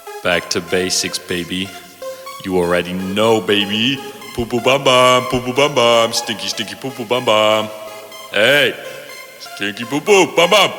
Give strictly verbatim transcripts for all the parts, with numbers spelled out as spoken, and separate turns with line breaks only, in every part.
Back to basics, baby. You already know, baby. Poo poo bum bum, poo poo bum bum, stinky stinky poo poo bum bum. Hey, stinky poo poo bum bum.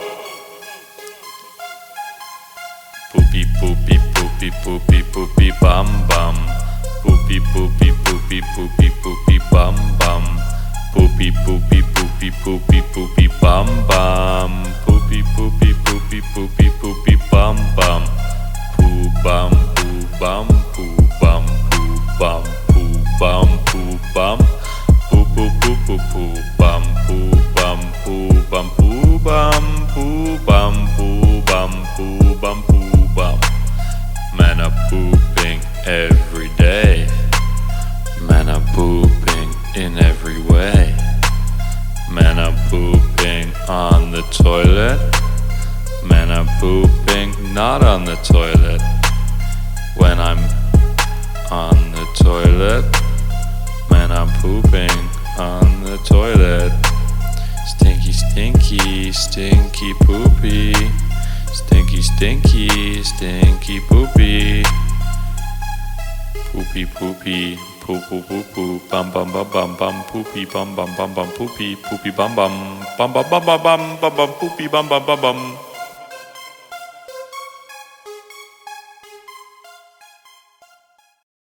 Poopy poopy poopy poopy poopy bum bum. Poopy poopy poopy poopy poopy bum bum. Poopy poopy poopy poopy poopy bum bum. Poopy poopy poopy poopy poopy bum bum. Poo bum poo bum poo bum poo bum poo bum poo bum. Poo poo poo poo poo bum poo bum poo bum poo bum poo bum poo bum poo bum poo bum. Men are pooping every day. Men are pooping in every way. Men are pooping on the toilet. Men are pooping not on the toilet. When I'm on the toilet, men are pooping on the toilet. Stinky, stinky, stinky poopy. Stinky, stinky, stinky poopy. Poopy, poopy, poo poo poo poo, bum bum bum bum bum, poopy bum bum bum bum, poopy, poopy bum bum, bum bum bum bum bum bum bum, poopy bum bum bum bum.